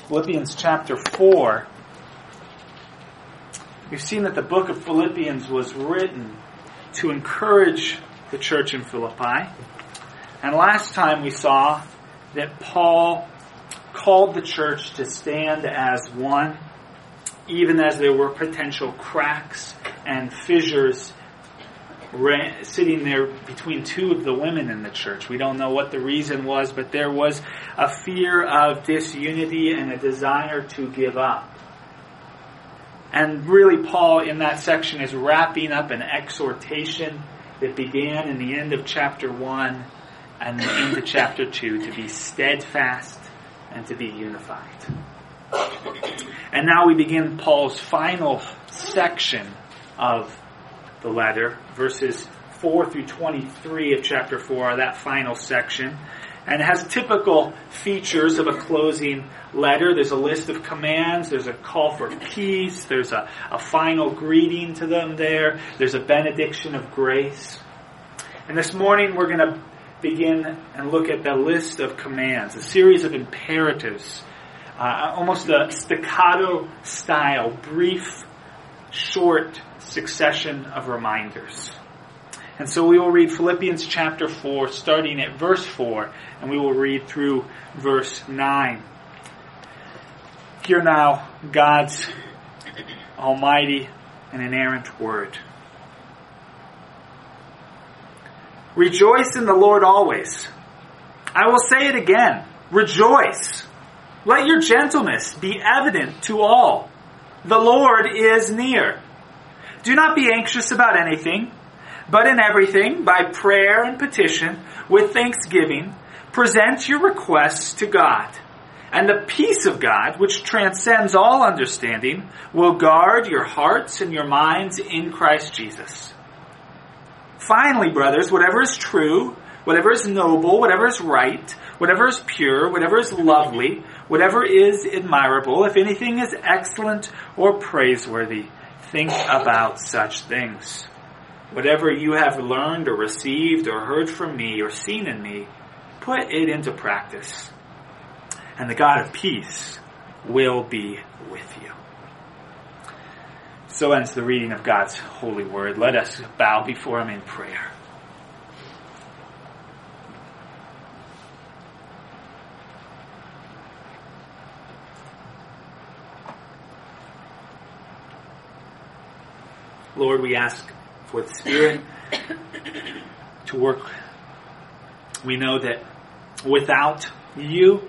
Philippians chapter 4, we've seen that the book of Philippians was written to encourage the church in Philippi. And last time we saw that Paul called the church to stand as one, even as there were potential cracks and fissures sitting there between two of the women in the church. We don't know what the reason was, but there was a fear of disunity and a desire to give up. And really, Paul in that section is wrapping up an exhortation that began in the end of chapter 1 and into chapter 2 to be steadfast and to be unified. And now we begin Paul's final section of the letter. Verses 4 through 23 of chapter 4 are that final section. And it has typical features of a closing letter. There's a list of commands. There's a call for peace. There's a final greeting to them there. There's a benediction of grace. And this morning we're going to begin and look at the list of commands, a series of imperatives, almost a staccato style, brief, short succession of reminders. And so we will read Philippians chapter 4, starting at verse 4, and we will read through verse 9. Hear now God's almighty and inerrant word. Rejoice in the Lord always. I will say it again. Rejoice. Let your gentleness be evident to all. The Lord is near. Do not be anxious about anything, but in everything, by prayer and petition, with thanksgiving, present your requests to God. And the peace of God, which transcends all understanding, will guard your hearts and your minds in Christ Jesus. Finally, brothers, whatever is true, whatever is noble, whatever is right, whatever is pure, whatever is lovely, whatever is admirable, if anything is excellent or praiseworthy, think about such things. Whatever you have learned or received or heard from me or seen in me, put it into practice. And the God of peace will be with you. So ends the reading of God's holy word. Let us bow before Him in prayer. Lord, we ask for the Spirit to work. We know that without you,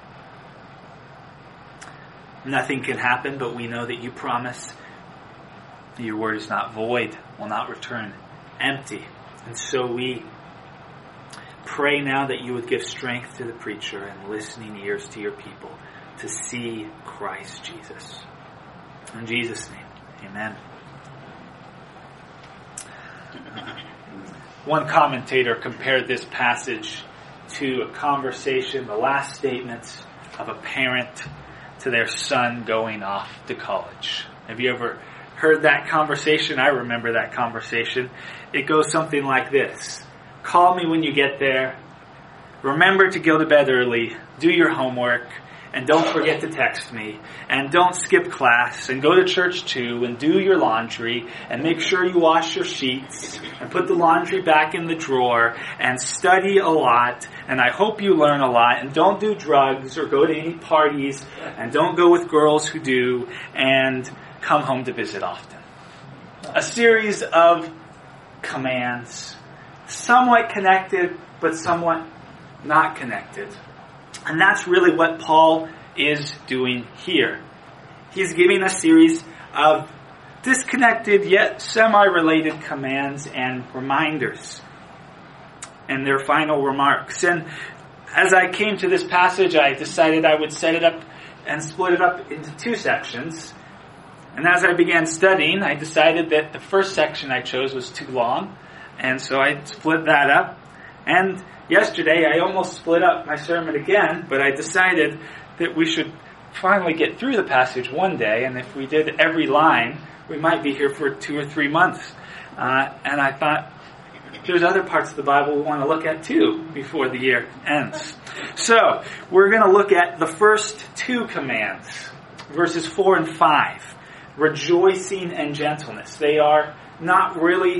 nothing can happen, but we know that you promise that your word is not void, will not return empty. And so we pray now that you would give strength to the preacher and listening ears to your people to see Christ Jesus. In Jesus' name, amen. One commentator compared this passage to a conversation, the last statements of a parent to their son going off to college. Have you ever heard that conversation? I remember that conversation. It goes something like this. Call me when you get there. Remember to go to bed early. Do your homework. And don't forget to text me. And don't skip class. And go to church too. And do your laundry. And make sure you wash your sheets. And put the laundry back in the drawer. And study a lot. And I hope you learn a lot. And don't do drugs or go to any parties. And don't go with girls who do. And come home to visit often. A series of commands. Somewhat connected, but somewhat not connected. And that's really what Paul is doing here. He's giving a series of disconnected yet semi-related commands and reminders and their final remarks. And as I came to this passage, I decided I would set it up and split it up into two sections. And as I began studying, I decided that the first section I chose was too long. And so I split that up. And yesterday, I almost split up my sermon again, but I decided that we should finally get through the passage one day, and if we did every line, we might be here for 2 or 3 months. And I thought, there's other parts of the Bible we want to look at too before the year ends. So, we're going to look at the first two commands, verses 4 and 5. Rejoicing and gentleness. They are not really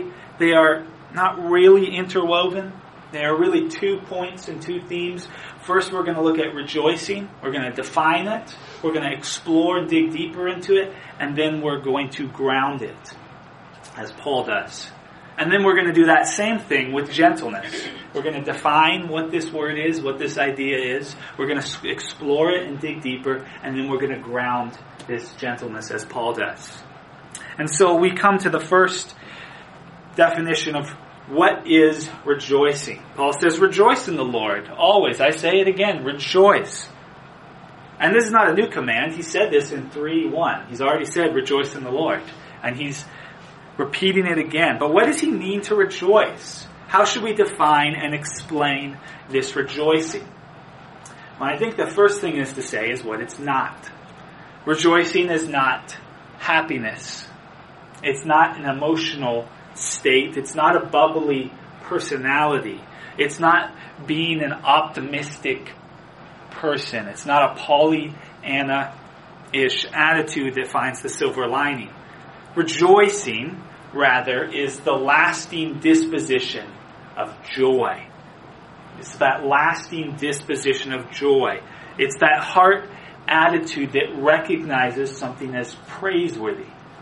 interwoven. They are really 2 points and 2 themes. First, we're going to look at rejoicing. We're going to define it. We're going to explore and dig deeper into it. And then we're going to ground it, as Paul does. And then we're going to do that same thing with gentleness. We're going to define what this word is, what this idea is. We're going to explore it and dig deeper. And then we're going to ground this gentleness as Paul does. And so we come to the first definition of what is rejoicing. Paul says, rejoice in the Lord. Always. I say it again, rejoice. And this is not a new command. He said this in 3:1. He's already said, rejoice in the Lord. And he's repeating it again. But what does he mean to rejoice? How should we define and explain this rejoicing? Well, I think the first thing is to say is what it's not. Rejoicing is not happiness. It's not an emotional state. It's not a bubbly personality. It's not being an optimistic person. It's not a Pollyanna-ish attitude that finds the silver lining. Rejoicing, rather, is the lasting disposition of joy. It's that lasting disposition of joy. It's that heart attitude that recognizes something as praiseworthy.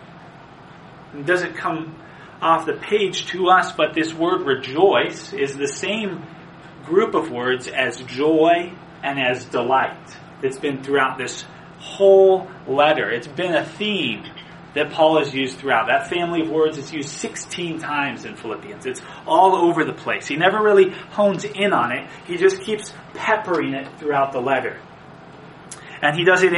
It doesn't come off the page to us, but this word rejoice is the same group of words as joy and as delight. It's been throughout this whole letter. It's been a theme that Paul has used throughout. That family of words is used 16 times in Philippians. It's all over the place. He never really hones in on it. He just keeps peppering it throughout the letter. And he does it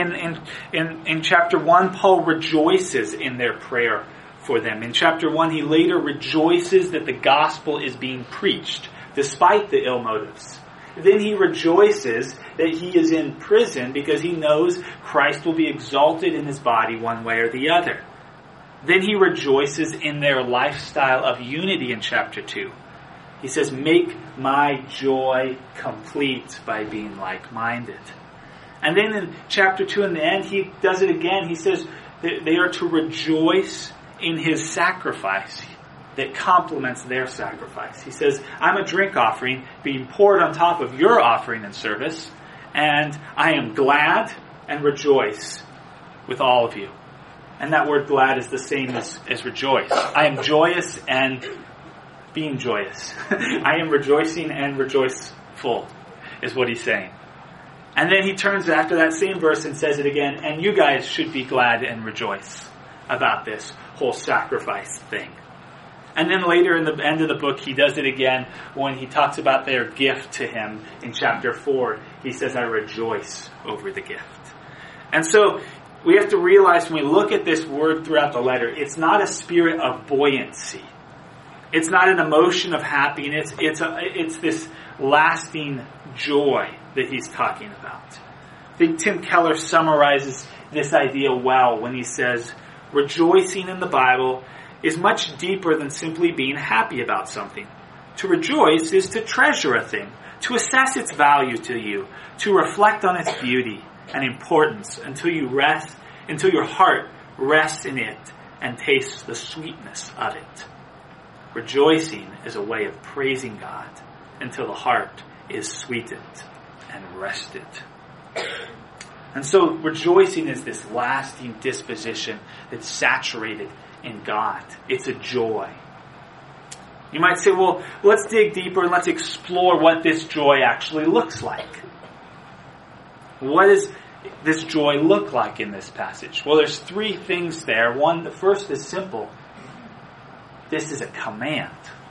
in chapter 1. Paul rejoices in their prayer for them. In chapter 1, he later rejoices that the gospel is being preached, despite the ill motives. Then he rejoices that he is in prison because he knows Christ will be exalted in his body one way or the other. Then he rejoices in their lifestyle of unity in chapter 2. He says, make my joy complete by being like-minded. And then in chapter 2 in the end, he does it again. He says that they are to rejoice in his sacrifice that complements their sacrifice. He says, I'm a drink offering being poured on top of your offering and service, and I am glad and rejoice with all of you. And that word glad is the same as rejoice. I am joyous and being joyous. I am rejoicing and rejoiceful, is what he's saying. And then he turns after that same verse and says it again, and you guys should be glad and rejoice about this whole sacrifice thing. And then later in the end of the book, he does it again when he talks about their gift to him in chapter 4. He says, I rejoice over the gift. And so we have to realize when we look at this word throughout the letter, it's not a spirit of buoyancy. It's not an emotion of happiness. It's this lasting joy that he's talking about. I think Tim Keller summarizes this idea well when he says, rejoicing in the Bible is much deeper than simply being happy about something. To rejoice is to treasure a thing, to assess its value to you, to reflect on its beauty and importance until your heart rests in it and tastes the sweetness of it. Rejoicing is a way of praising God until the heart is sweetened and rested. And so rejoicing is this lasting disposition that's saturated in God. It's a joy. You might say, well, let's dig deeper and let's explore what this joy actually looks like. What does this joy look like in this passage? Well, there's 3 things there. One, the first is simple. This is a command.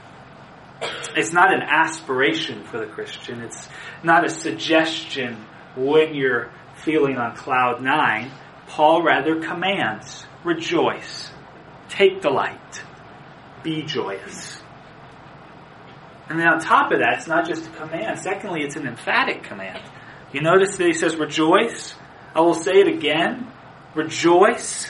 It's not an aspiration for the Christian. It's not a suggestion when you're feeling on cloud 9. Paul rather commands, rejoice. Take delight. Be joyous. And then on top of that, it's not just a command. Secondly, it's an emphatic command. You notice that he says rejoice. I will say it again. Rejoice.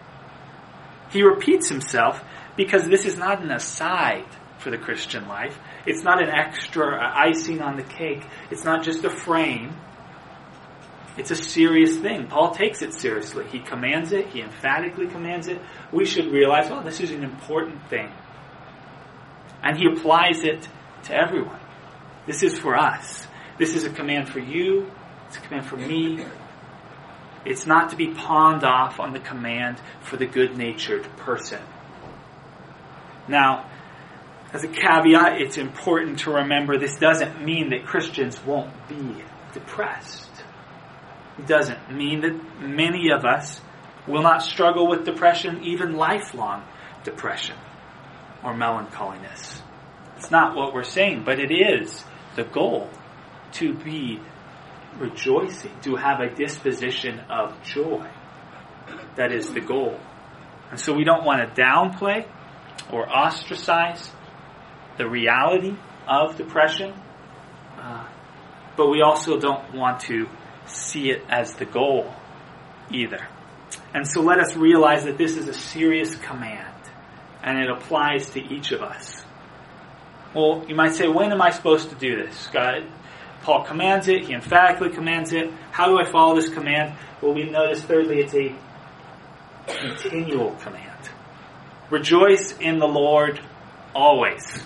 He repeats himself because this is not an aside for the Christian life. It's not an extra icing on the cake. It's not just a frame. It's a serious thing. Paul takes it seriously. He commands it. He emphatically commands it. We should realize, oh, this is an important thing. And he applies it to everyone. This is for us. This is a command for you. It's a command for me. It's not to be pawned off on the command for the good-natured person. Now, as a caveat, it's important to remember this doesn't mean that Christians won't be depressed. It doesn't mean that many of us will not struggle with depression, even lifelong depression or melancholiness. It's not what we're saying, but it is the goal to be rejoicing, to have a disposition of joy. That is the goal. And so we don't want to downplay or ostracize the reality of depression, but we also don't want to see it as the goal either. And so let us realize that this is a serious command, and it applies to each of us. Well, you might say, when am I supposed to do this? Paul commands it, he emphatically commands it. How do I follow this command? Well, we notice thirdly, it's a continual command. Rejoice in the Lord always.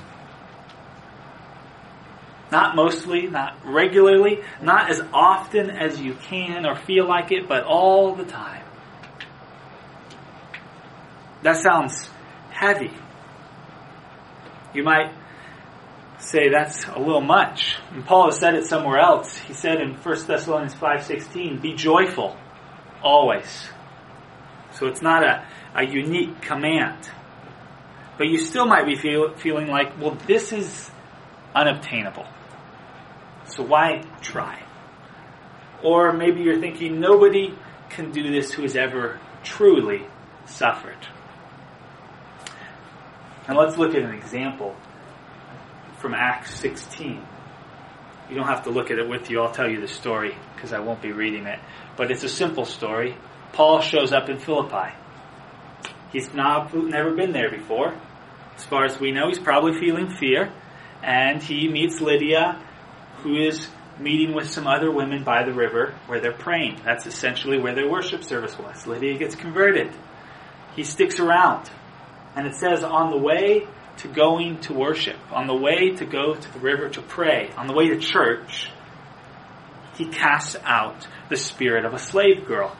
Not mostly, not regularly, not as often as you can or feel like it, but all the time. That sounds heavy. You might say that's a little much. And Paul has said it somewhere else. He said in 1 Thessalonians 5:16, be joyful always. So it's not a unique command. But you still might be feeling like, well, this is unobtainable. So why try? Or maybe you're thinking, nobody can do this who has ever truly suffered. And let's look at an example from Acts 16. You don't have to look at it with you. I'll tell you the story because I won't be reading it. But it's a simple story. Paul shows up in Philippi. He's never been there before. As far as we know, he's probably feeling fear. And he meets Lydia, who is meeting with some other women by the river where they're praying. That's essentially where their worship service was. Lydia gets converted. He sticks around. And it says, on the way to going to worship, on the way to go to the river to pray, on the way to church, he casts out the spirit of a slave girl.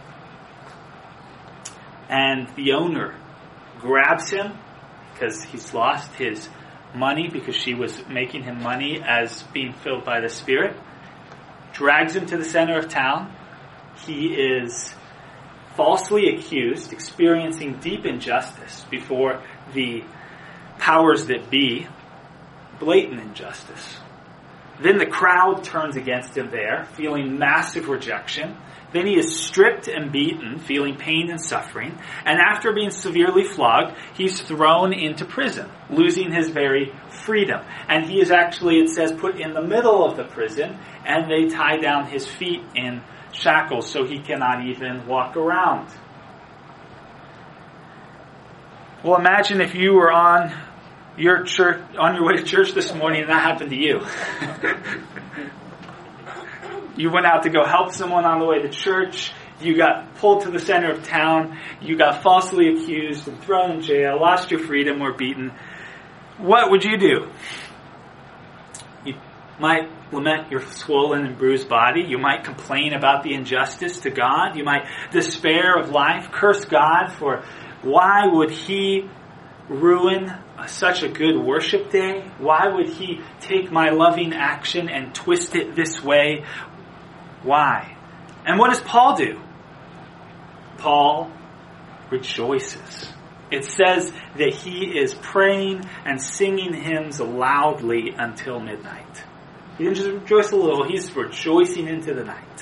And the owner grabs him because he's lost his money because she was making him money as being filled by the Spirit. Drags him to the center of town. He is falsely accused, experiencing deep injustice before the powers that be, blatant injustice. Then the crowd turns against him there, feeling massive rejection. Then he is stripped and beaten, feeling pain and suffering. And after being severely flogged, he's thrown into prison, losing his very freedom. And he is actually, it says, put in the middle of the prison, and they tie down his feet in shackles so he cannot even walk around. Well, imagine if you were on your way to church this morning and that happened to you. You went out to go help someone on the way to church. You got pulled to the center of town. You got falsely accused and thrown in jail, lost your freedom, or beaten. What would you do? You might lament your swollen and bruised body. You might complain about the injustice to God. You might despair of life, curse God for why would He ruin such a good worship day? Why would He take my loving action and twist it this way? Why? And what does Paul do? Paul rejoices. It says that he is praying and singing hymns loudly until midnight. He didn't just rejoice a little, he's rejoicing into the night.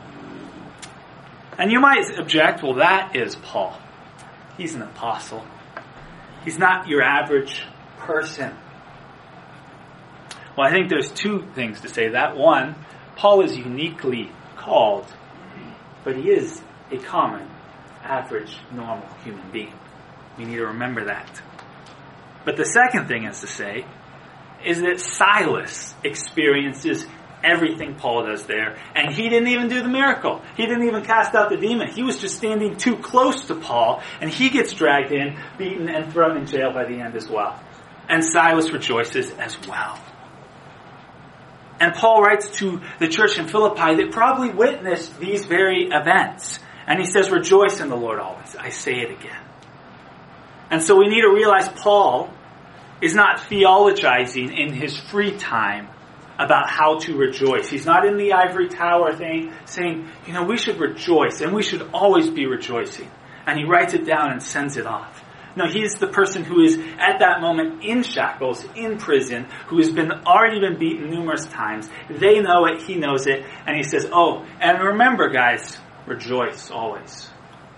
And you might object, well, that is Paul. He's an apostle. He's not your average person. Well, I think there's two things to say that. One, Paul is uniquely called, but he is a common, average, normal human being. We need to remember that. But the second thing is to say is that Silas experiences everything Paul does there. And he didn't even do the miracle. He didn't even cast out the demon. He was just standing too close to Paul, and he gets dragged in, beaten, and thrown in jail by the end as well. And Silas rejoices as well. And Paul writes to the church in Philippi that probably witnessed these very events. And he says, rejoice in the Lord always. I say it again. And so we need to realize Paul is not theologizing in his free time about how to rejoice. He's not in the ivory tower thing saying, we should rejoice and we should always be rejoicing. And he writes it down and sends it off. No, he's the person who is at that moment in shackles, in prison, who has already been beaten numerous times. They know it, he knows it, and he says, and remember guys, rejoice always.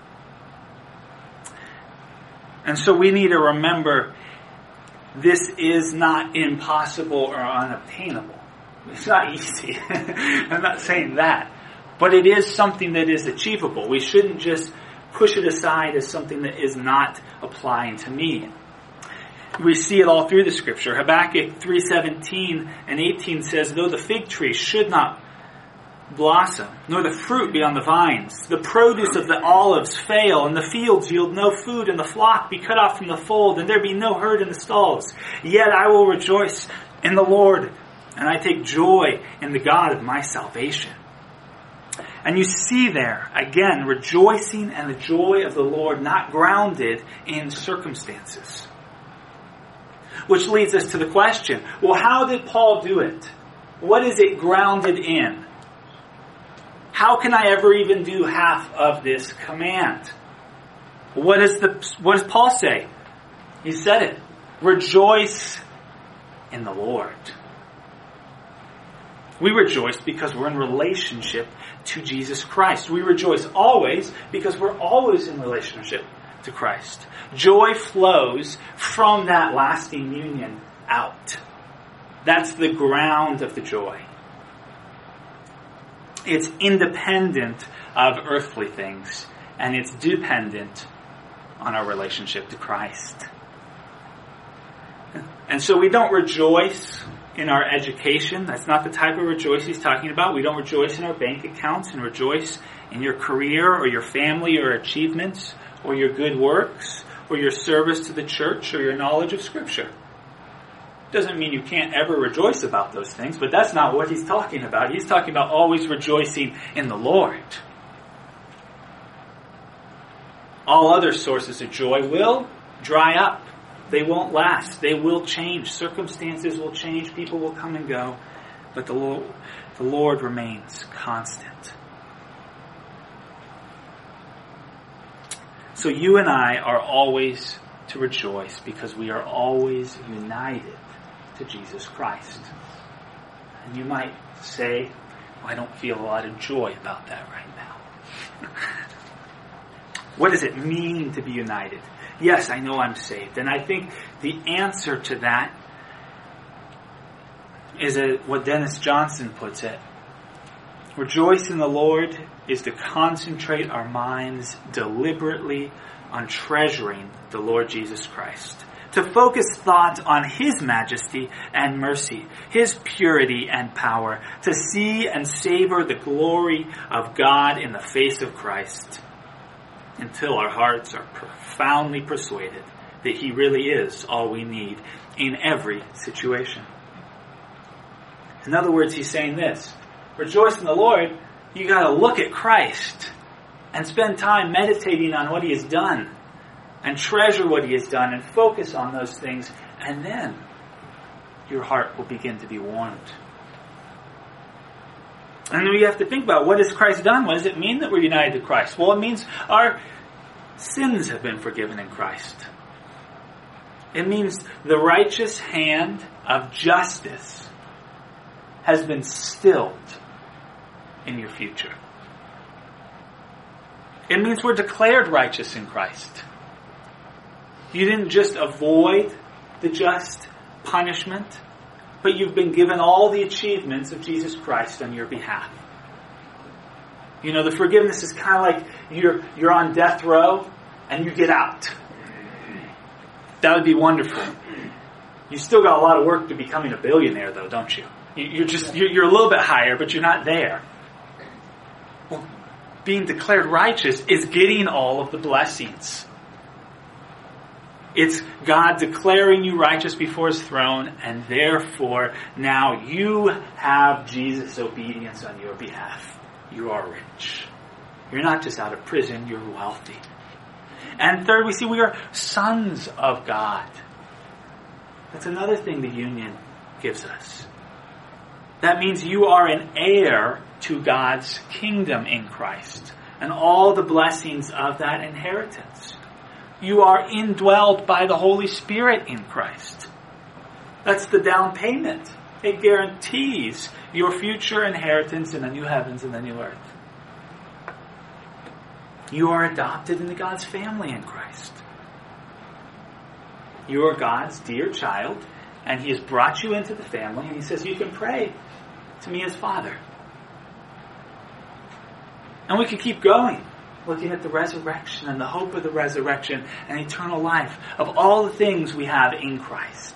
And so we need to remember this is not impossible or unobtainable. It's not easy. I'm not saying that. But it is something that is achievable. We shouldn't just push it aside as something that is not applying to me. We see it all through the scripture. Habakkuk 3:17 and 18 says, though the fig tree should not blossom, nor the fruit be on the vines, the produce of the olives fail, and the fields yield no food, and the flock be cut off from the fold, and there be no herd in the stalls, yet I will rejoice in the Lord, and I take joy in the God of my salvation. And you see there, again, rejoicing and the joy of the Lord not grounded in circumstances. Which leads us to the question, well, how did Paul do it? What is it grounded in? How can I ever even do half of this command? What does Paul say? He said it. Rejoice in the Lord. We rejoice because we're in relationship to Jesus Christ. We rejoice always because we're always in relationship to Christ. Joy flows from that lasting union out. That's the ground of the joy. It's independent of earthly things, and it's dependent on our relationship to Christ. And so we don't rejoice in our education. That's not the type of rejoice he's talking about. We don't rejoice in our bank accounts and rejoice in your career or your family or achievements or your good works or your service to the church or your knowledge of Scripture. Doesn't mean you can't ever rejoice about those things, but that's not what he's talking about. He's talking about always rejoicing in the Lord. All other sources of joy will dry up. They won't last. They will change. Circumstances will change. People will come and go. But the Lord remains constant. So you and I are always to rejoice because we are always united to Jesus Christ. And you might say, I don't feel a lot of joy about that right now. What does it mean to be united? Yes, I know I'm saved. And I think the answer to that is what Dennis Johnson puts it. Rejoice in the Lord is to concentrate our minds deliberately on treasuring the Lord Jesus Christ. To focus thought on His majesty and mercy, His purity and power. To see and savor the glory of God in the face of Christ. Until our hearts are profoundly persuaded that He really is all we need in every situation. In other words, he's saying this. Rejoice in the Lord, you got to look at Christ and spend time meditating on what He has done and treasure what He has done and focus on those things, and then your heart will begin to be warmed. And then we have to think about, what has Christ done? What does it mean that we're united to Christ? Well, it means our sins have been forgiven in Christ. It means the righteous hand of justice has been stilled in your future. It means we're declared righteous in Christ. You didn't just avoid the just punishment, but you've been given all the achievements of Jesus Christ on your behalf. You know, the forgiveness is kind of like you're on death row and you get out. That would be wonderful. You still got a lot of work to becoming a billionaire, though, don't you? You're a little bit higher, but you're not there. Well, being declared righteous is getting all of the blessings. It's God declaring you righteous before His throne, and therefore now you have Jesus' obedience on your behalf. You are rich. You're not just out of prison, you're wealthy. And third, we see we are sons of God. That's another thing the union gives us. That means you are an heir to God's kingdom in Christ and all the blessings of that inheritance. You are indwelled by the Holy Spirit in Christ. That's the down payment. It guarantees your future inheritance in the new heavens and the new earth. You are adopted into God's family in Christ. You are God's dear child, and He has brought you into the family, and He says you can pray to me as Father. And we could keep going, looking at the resurrection and the hope of the resurrection and eternal life, of all the things we have in Christ.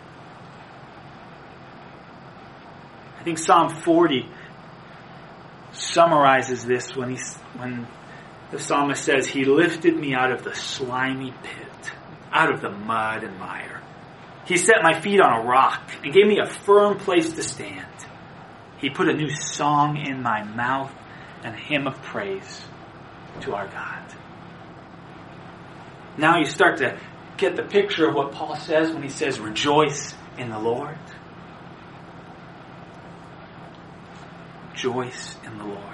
I think Psalm 40 summarizes this when the psalmist says, He lifted me out of the slimy pit, out of the mud and mire. He set my feet on a rock and gave me a firm place to stand. He put a new song in my mouth and a hymn of praise to our God. Now you start to get the picture of what Paul says when he says, rejoice in the Lord. Rejoice in the Lord.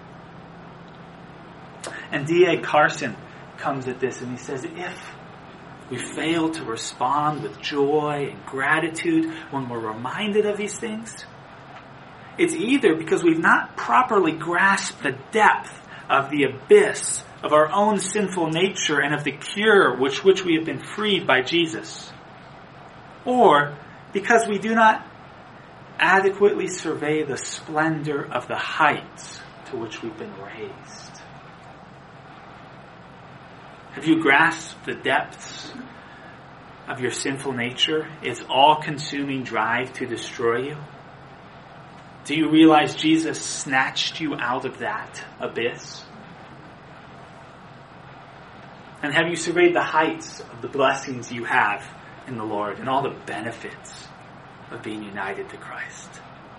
And D.A. Carson comes at this and he says, if we fail to respond with joy and gratitude when we're reminded of these things, it's either because we've not properly grasped the depth of the abyss of our own sinful nature and of the cure which we have been freed by Jesus, or because we do not adequately survey the splendor of the heights to which we've been raised. Have you grasped the depths of your sinful nature, its all-consuming drive to destroy you? Do you realize Jesus snatched you out of that abyss? And have you surveyed the heights of the blessings you have in the Lord and all the benefits of being united to Christ?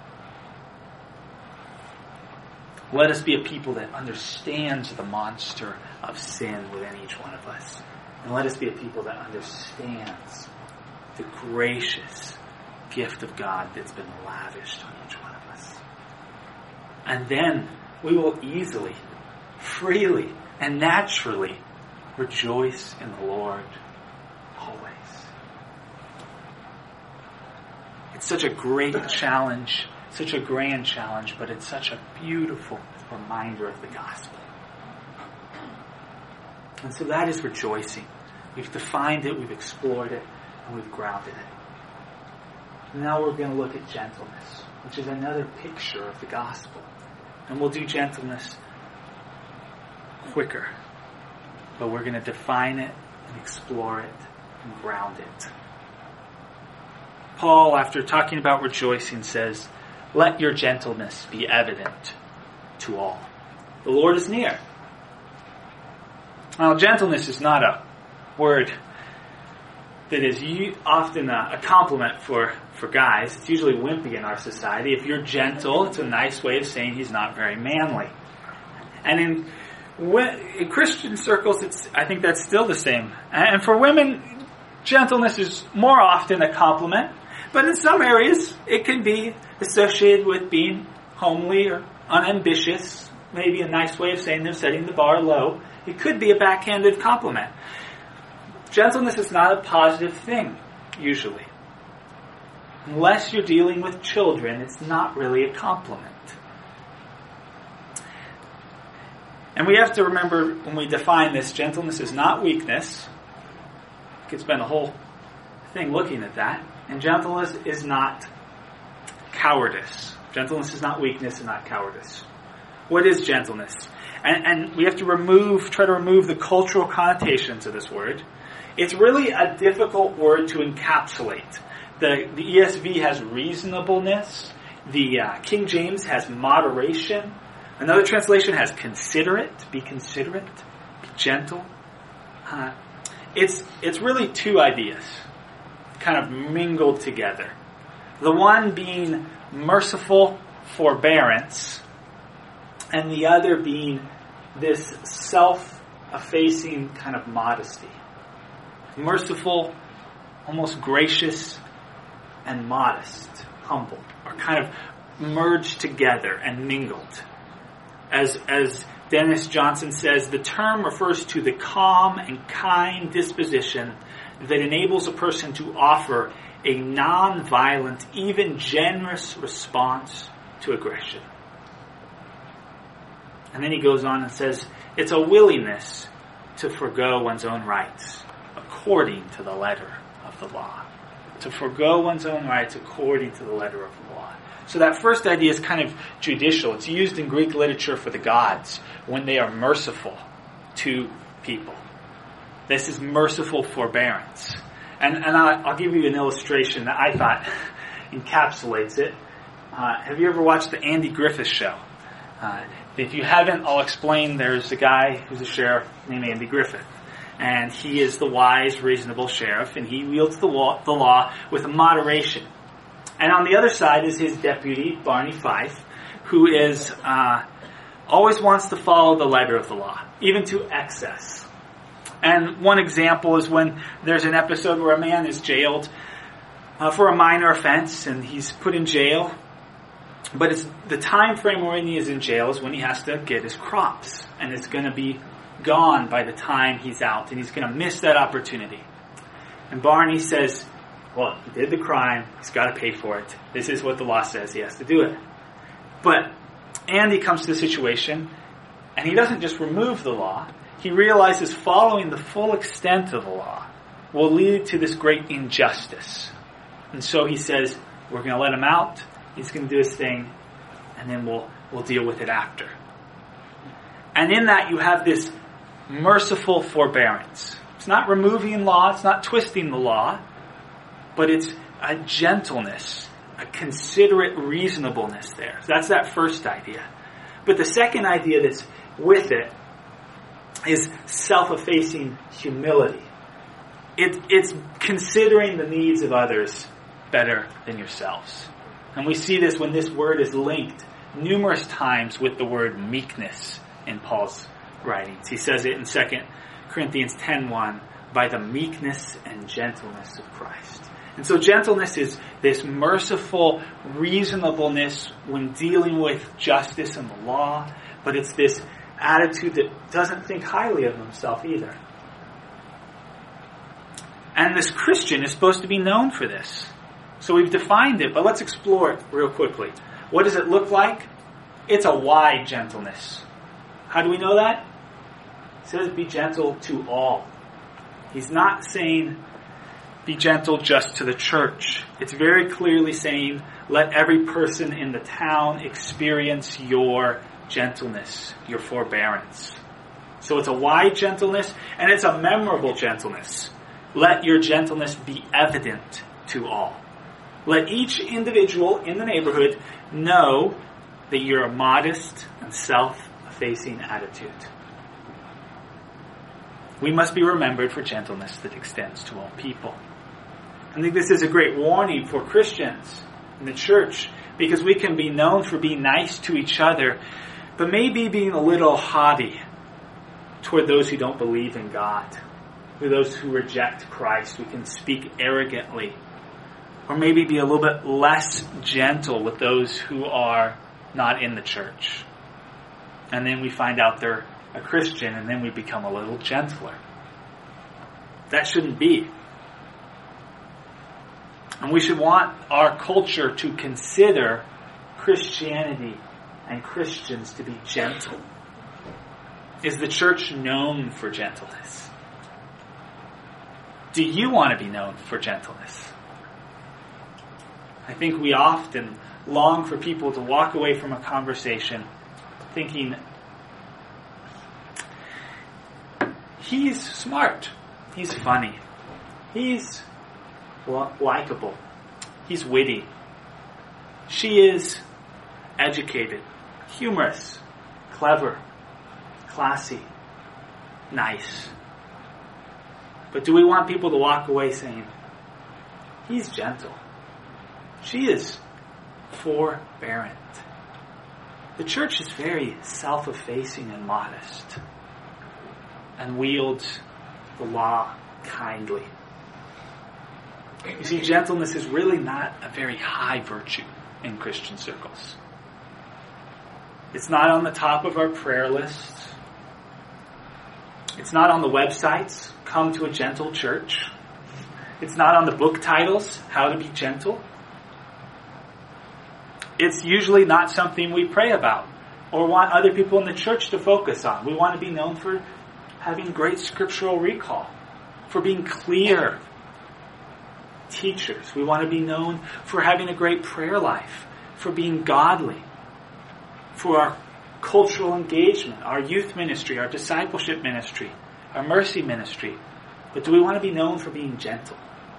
Let us be a people that understands the monster of sin within each one of us. And let us be a people that understands the gracious gift of God that's been lavished on each one of us. And then we will easily, freely, and naturally rejoice in the Lord always. It's such a great challenge, such a grand challenge, but it's such a beautiful reminder of the gospel. And so that is rejoicing. We've defined it, we've explored it, and we've grounded it. Now we're going to look at gentleness, which is another picture of the gospel. And we'll do gentleness quicker. But we're going to define it and explore it and ground it. Paul, after talking about rejoicing, says, let your gentleness be evident to all. The Lord is near. Now, gentleness is not a word that is often a compliment for guys. It's usually wimpy in our society. If you're gentle, it's a nice way of saying he's not very manly. And in Christian circles, I think that's still the same. And for women, gentleness is more often a compliment. But in some areas, it can be associated with being homely or unambitious. Maybe a nice way of saying they're setting the bar low. It could be a backhanded compliment. Gentleness is not a positive thing, usually. Unless you're dealing with children, it's not really a compliment. And we have to remember when we define this, gentleness is not weakness. We could spend a whole thing looking at that. And gentleness is not cowardice. Gentleness is not weakness and not cowardice. What is gentleness? And we have to try to remove the cultural connotations of this word. It's really a difficult word to encapsulate The ESV has reasonableness. The King James has moderation. Another translation has considerate, be gentle. It's really two ideas kind of mingled together. The one being merciful forbearance, and the other being this self-effacing kind of modesty. Merciful, almost gracious, and modest, humble, are kind of merged together and mingled. As Dennis Johnson says, the term refers to the calm and kind disposition that enables a person to offer a non-violent, even generous response to aggression. And then he goes on and says, it's a willingness to forgo one's own rights according to the letter of the law. To forgo one's own rights according to the letter of the law. So that first idea is kind of judicial. It's used in Greek literature for the gods when they are merciful to people. This is merciful forbearance. And I'll give you an illustration that I thought encapsulates it. Have you ever watched the Andy Griffith Show? If you haven't, I'll explain. There's a guy who's a sheriff named Andy Griffith. And he is the wise, reasonable sheriff, and he wields the law with moderation. And on the other side is his deputy, Barney Fife, who is always wants to follow the letter of the law, even to excess. And one example is when there's an episode where a man is jailed for a minor offense, and he's put in jail. But it's the time frame when he is in jail is when he has to get his crops, and it's going to be gone by the time he's out, and he's going to miss that opportunity. And Barney says, well, he did the crime, he's got to pay for it. This is what the law says, he has to do it. But Andy comes to the situation, and he doesn't just remove the law, he realizes following the full extent of the law will lead to this great injustice. And so he says, we're going to let him out, he's going to do his thing, and then we'll deal with it after. And in that you have this merciful forbearance. It's not removing law, it's not twisting the law, but it's a gentleness, a considerate reasonableness there. So that's that first idea. But the second idea that's with it is self-effacing humility. It's considering the needs of others better than yourselves. And we see this when this word is linked numerous times with the word meekness in Paul's writings. He says it in 2 Corinthians 10:1, by the meekness and gentleness of Christ. And so gentleness is this merciful reasonableness when dealing with justice and the law, but it's this attitude that doesn't think highly of himself either. And this Christian is supposed to be known for this. So we've defined it, but let's explore it real quickly. What does it look like? It's a wide gentleness. How do we know that? It says be gentle to all. He's not saying be gentle just to the church. It's very clearly saying let every person in the town experience your gentleness, your forbearance. So it's a wide gentleness, and it's a memorable gentleness. Let your gentleness be evident to all. Let each individual in the neighborhood know that you're a modest and self-effacing attitude. We must be remembered for gentleness that extends to all people. I think this is a great warning for Christians in the church, because we can be known for being nice to each other, but maybe being a little haughty toward those who don't believe in God, or those who reject Christ. We can speak arrogantly, or maybe be a little bit less gentle with those who are not in the church. And then we find out they're a Christian, and then we become a little gentler. That shouldn't be. And we should want our culture to consider Christianity and Christians to be gentle. Is the church known for gentleness? Do you want to be known for gentleness? I think we often long for people to walk away from a conversation thinking, he's smart, he's funny, he's likable, He's witty. She is educated, humorous, clever, classy, nice. But do we want people to walk away saying, he's gentle? She is forbearant. The church is very self-effacing and modest and wields the law kindly. You see, gentleness is really not a very high virtue in Christian circles. It's not on the top of our prayer list. It's not on the websites, come to a gentle church. It's not on the book titles, how to be gentle. It's usually not something we pray about or want other people in the church to focus on. We want to be known for having great scriptural recall, for being clear teachers. We want to be known for having a great prayer life, for being godly, for our cultural engagement, our youth ministry, our discipleship ministry, our mercy ministry. But do we want to be known for being gentle?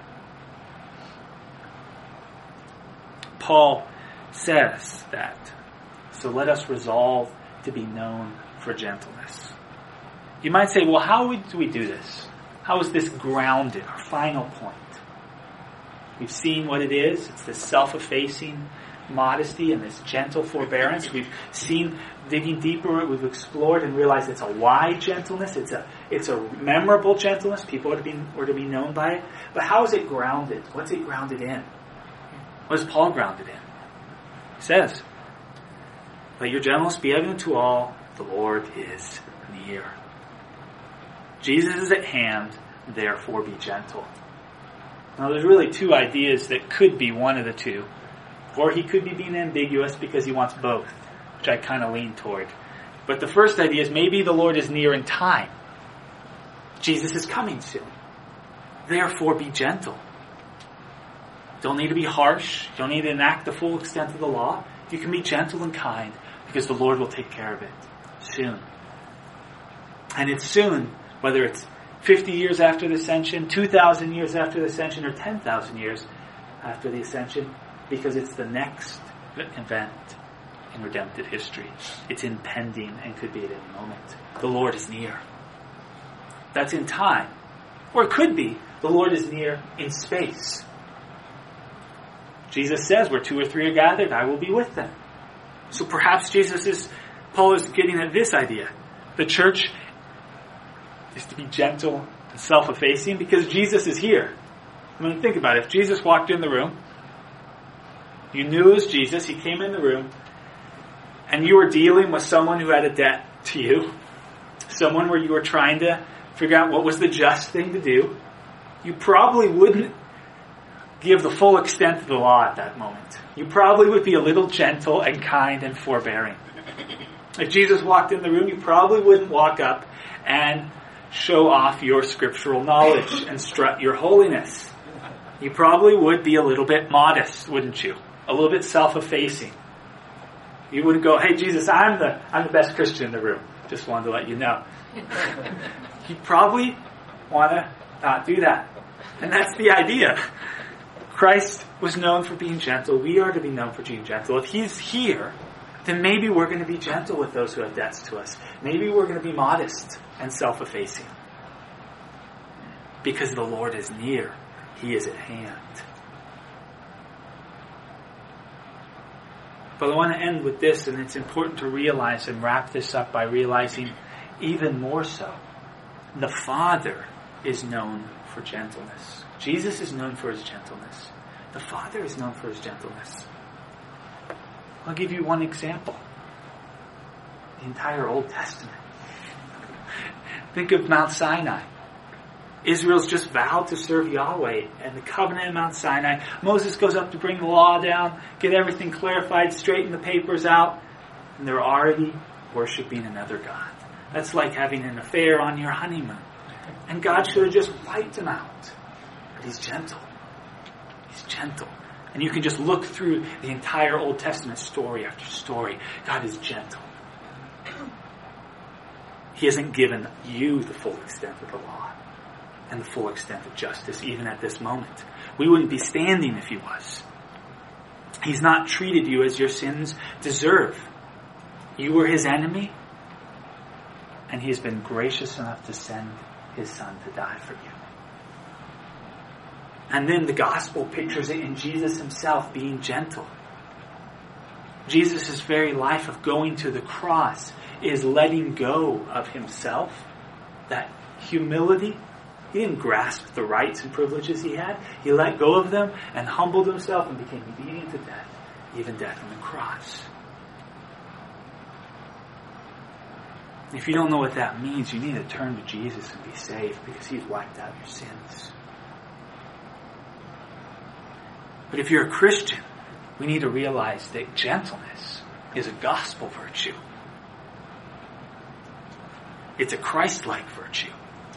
Paul says that. So let us resolve to be known for gentleness. You might say, well, how do we do this? How is this grounded? Our final point. We've seen what it is. It's this self-effacing modesty and this gentle forbearance. We've seen, digging deeper, we've explored and realized it's a wide gentleness. It's a memorable gentleness. People are to be known by it. But how is it grounded? What's it grounded in? What is Paul grounded in? He says, let your gentleness be evident to all. The Lord is near. Jesus is at hand, therefore be gentle. Now there's really two ideas that could be one of the two. Or he could be being ambiguous because he wants both, which I kind of lean toward. But the first idea is maybe the Lord is near in time. Jesus is coming soon. Therefore be gentle. Don't need to be harsh. You don't need to enact the full extent of the law. You can be gentle and kind because the Lord will take care of it soon. And it's soon, whether it's 50 years after the ascension, 2,000 years after the ascension, or 10,000 years after the ascension, because it's the next event in redemptive history. It's impending and could be at any moment. The Lord is near. That's in time. Or it could be the Lord is near in space. Jesus says, where two or three are gathered, I will be with them. So perhaps Paul is getting at this idea. The church is to be gentle and self-effacing because Jesus is here. I mean, think about it. If Jesus walked in the room, you knew it was Jesus, he came in the room, and you were dealing with someone who had a debt to you, someone where you were trying to figure out what was the just thing to do, you probably wouldn't give the full extent of the law at that moment. You probably would be a little gentle and kind and forbearing. If Jesus walked in the room, you probably wouldn't walk up and show off your scriptural knowledge and strut your holiness. You probably would be a little bit modest, wouldn't you? A little bit self-effacing. You wouldn't go, hey Jesus, I'm the best Christian in the room. Just wanted to let you know. You probably want to not do that. And that's the idea. Christ was known for being gentle. We are to be known for being gentle. If he's here, then maybe we're going to be gentle with those who have debts to us. Maybe we're going to be modest and self-effacing. Because the Lord is near. He is at hand. But I want to end with this, and it's important to realize and wrap this up by realizing even more so. The Father is known for gentleness. Jesus is known for his gentleness. The Father is known for his gentleness. I'll give you one example. The entire Old Testament. Think of Mount Sinai. Israel's just vowed to serve Yahweh and the covenant of Mount Sinai. Moses goes up to bring the law down, get everything clarified, straighten the papers out, and they're already worshiping another God. That's like having an affair on your honeymoon. And God should have just wiped them out. But he's gentle. He's gentle. And you can just look through the entire Old Testament story after story. God is gentle. He hasn't given you the full extent of the law and the full extent of justice, even at this moment. We wouldn't be standing if he was. He's not treated you as your sins deserve. You were his enemy, and he's been gracious enough to send his Son to die for you. And then the gospel pictures it in Jesus himself being gentle. Jesus' very life of going to the cross is letting go of himself, that humility. He didn't grasp the rights and privileges he had. He let go of them and humbled himself and became obedient to death, even death on the cross. If you don't know what that means, you need to turn to Jesus and be saved, because he's wiped out your sins. But if you're a Christian, we need to realize that gentleness is a gospel virtue. It's a Christ-like virtue.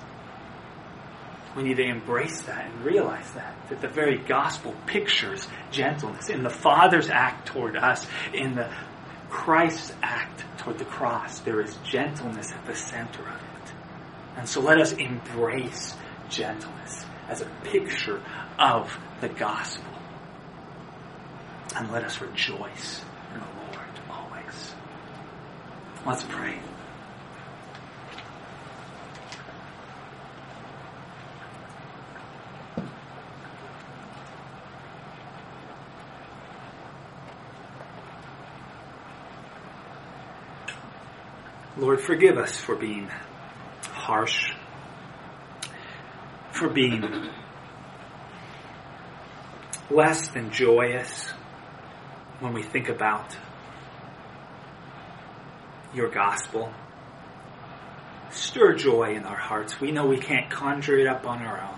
We need to embrace that and realize that the very gospel pictures gentleness in the Father's act toward us, in the Christ's act toward the cross. There is gentleness at the center of it. And so let us embrace gentleness as a picture of the gospel. And let us rejoice in the Lord always. Let's pray. Lord, forgive us for being harsh, for being less than joyous when we think about your gospel. Stir joy in our hearts. We know we can't conjure it up on our own.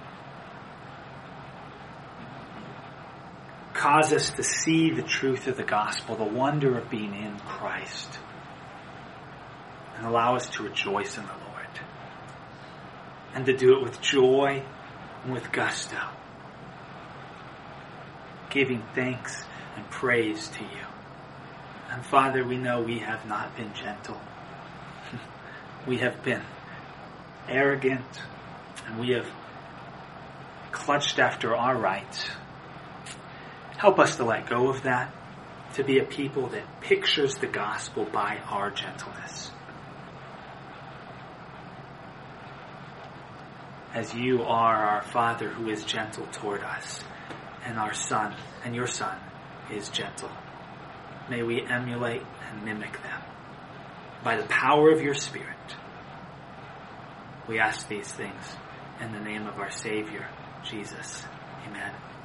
Cause us to see the truth of the gospel, the wonder of being in Christ. And allow us to rejoice in the Lord. And to do it with joy and with gusto. Giving thanks and praise to you. And Father, we know we have not been gentle. We have been arrogant. And we have clutched after our rights. Help us to let go of that. To be a people that pictures the gospel by our gentleness. As you are our Father who is gentle toward us, and our Son, and your Son, is gentle. May we emulate and mimic them. By the power of your Spirit, we ask these things in the name of our Savior, Jesus. Amen.